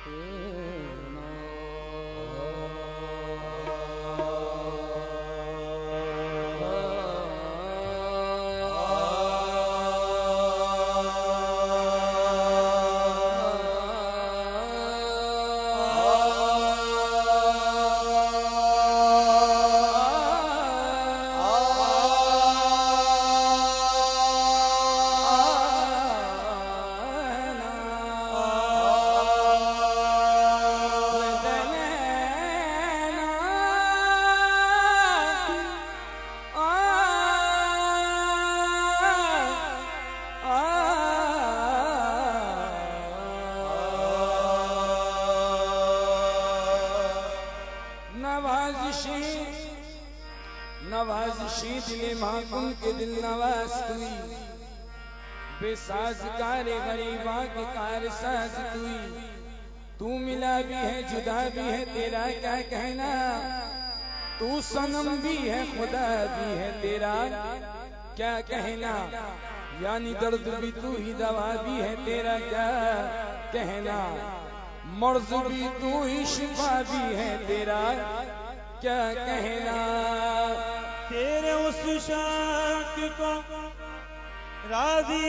نوازشی دل محکم کے دل نواز توئی، بے سازگار غریبا کے کار ساز توئی، تو ملا بھی ہے جدا بھی ہے تیرا کیا کہنا، تو صنم بھی ہے خدا بھی ہے تیرا کیا کہنا، یعنی درد بھی تو ہی دوا بھی ہے تیرا کیا کہنا، مرض بھی تو ہی شفا بھی ہے تیرا کیا کہنا، تیرے اس شاک کو راضی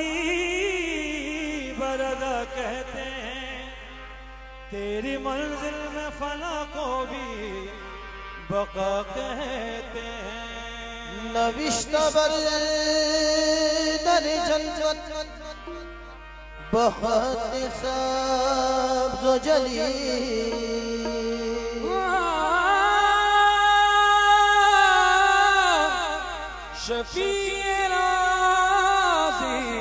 بردا کہتے ہیں، تیری منزل میں فنا کو بھی بقا کہتے ہیں، نوشت بر در جنت بخط سبز و جلیل، شفیع راز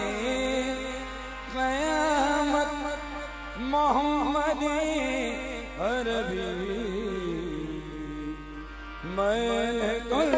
قیامت محمد عربی، میں کل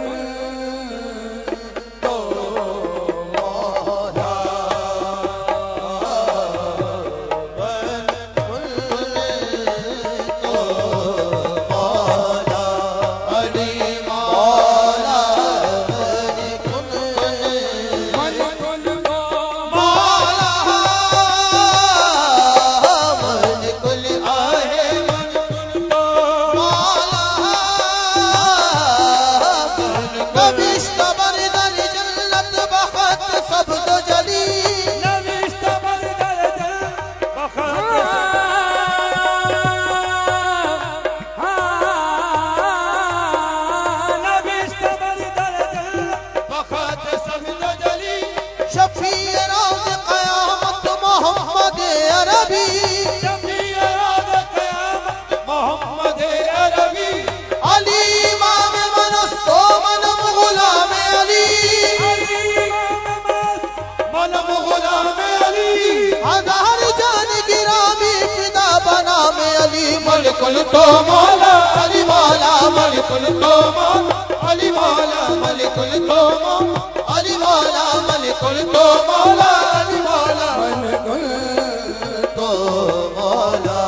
ملک تو مولا علی مولا ملک تو مولا علی مولا ملک تو مولا علی مولا ملک تو مولا علی مولا ملک تو مولا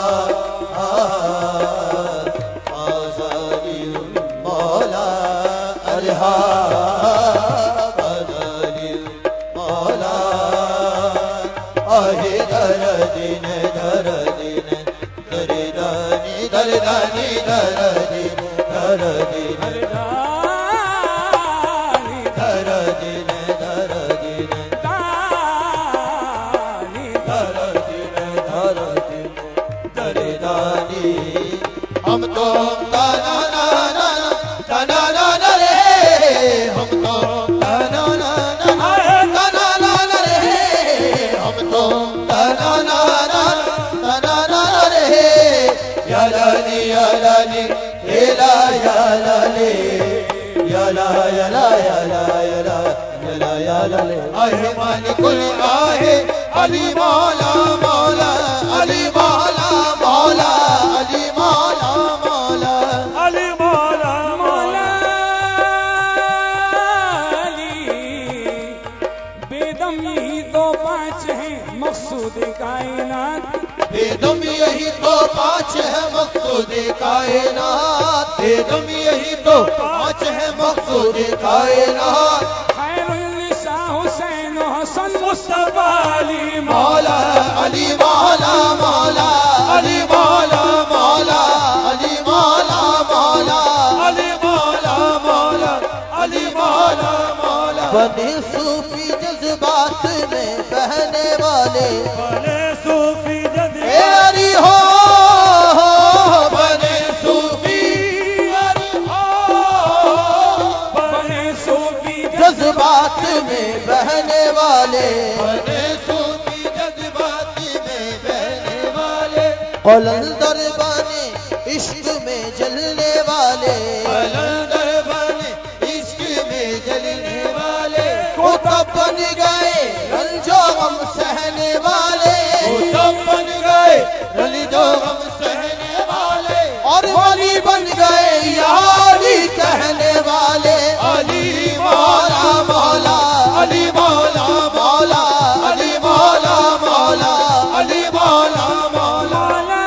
آزادی مولا ارحام آزادی مولا آہ دردین دردین دردانی دردانی دردی دردی ہم تو تانا نانا تانا نانا رے ہم تو تانا نانا تانا نانا رے ہم تو تانا نانا تانا نانا رے یا لالی یا لالی لا یا لالی یا لا یا لا یا لا یا لا یا لا یا لالی آہ مالک آہ علی مولا مولا علی مولا مولا علی مولا مولا علی مولا مولا علی بے دم یہی تو پانچ ہیں مقصود کائنات، بے دم یہی تو پانچ ہے مقصود کائنات، بے دم یہی تو پانچ ہے مقصود کائنات، خیر النساء حسین و حسن مصطفیٰ علی مولا علی مولا مولا علی مولا بنے صوفی جذبات میں بہنے والے بنے صوفی اے علی ہو بنے صوفی بنے صوفی جذبات میں بہنے والے بنے صوفی جذبات میں بہنے والے قلندر بنے عشق میں جلنے والے قلندر بنے عشق میں جلنے والے کتب بن گئے رنج و غم سہنے والے کتب بن گئے رنج و غم سہنے والے اور ولی بن گئے یا علی کہنے والے علی مولا مولا علی مولا مولا علی مولا مولا علی مولا مولا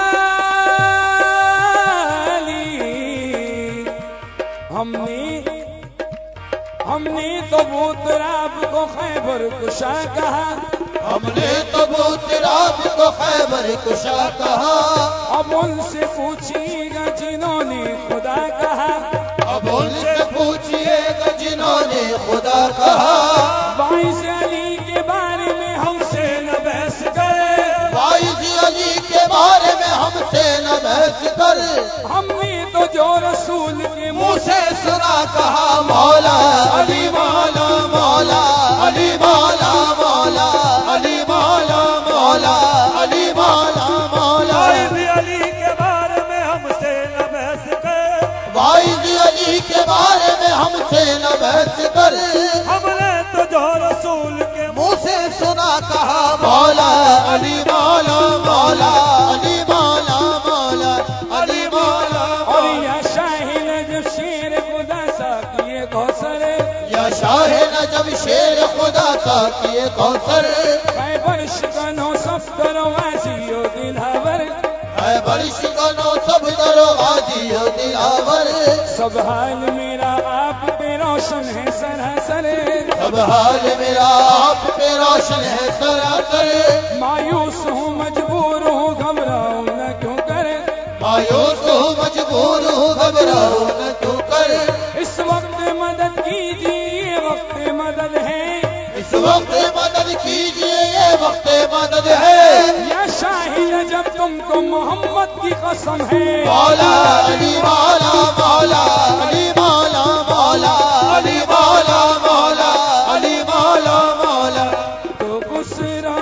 ہم نے تو وہ تراب کو خیبر کشا کہا ہم نے تو تراب کو خیبر کشا کہا اب ان سے پوچھیے گا جنہوں نے خدا کہا اب ان سے پوچھیے گا جنہوں نے خدا کہا باعث علی کے بارے میں ہم سے نہ بحث کرے باعث علی کے بارے میں ہم سے نہ بحث کر ہم نے تو جو رسول کے منہ سے سنا کہا مولا علی مولا مولا علی مولا مولا علی مولا مولا علی مولا مولا علی کے بارے میں ہم سے نہ بحث کر واعظ علی کے بارے میں ہم سے نہ بحث کر ہم نے تو جو رسول کے منہ سے سنا کہا مولا علی مولا مولا علی مولا مولا علی مولا اور یا شاہ نجف شیر خدا سا کیے کوثر یا شاہ نجف شیر خدا کا کیے کوثر خیبر شکنو صف کرو غازی و دلاور خیبر شکنو سب درو غازی و دلاور سب حال میرا آپ پہ روشن ہے سراسر سب حال میرا آپ پہ روشن ہے سراسر مایوس ہوں مجبور ہوں گھبراؤں نہ کیوں کرے مایوس ہوں مجبور ہوں گھبراؤں نہ کیوں کر اس وقت مدد کیجیے وقت مدد ہے اس وقت مدد کیجیے یہ وقت مدد ہے یا شاہد جب تم کو محمد کی قسم ہے مولا علی مولا مولا علی مولا مولا علی مولا مولا علی مولا مولا تو خسرا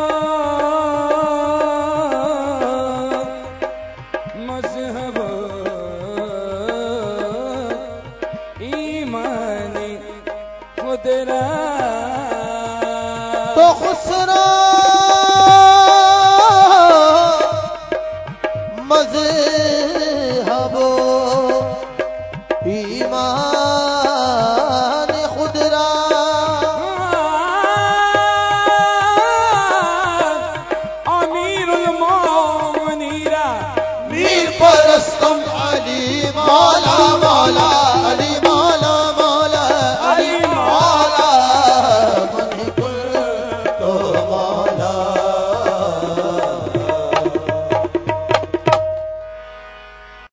مذہب ایمان خود را تو خسرا مذہب ایمان خود را امیر المومنین میر پرستم علی مولا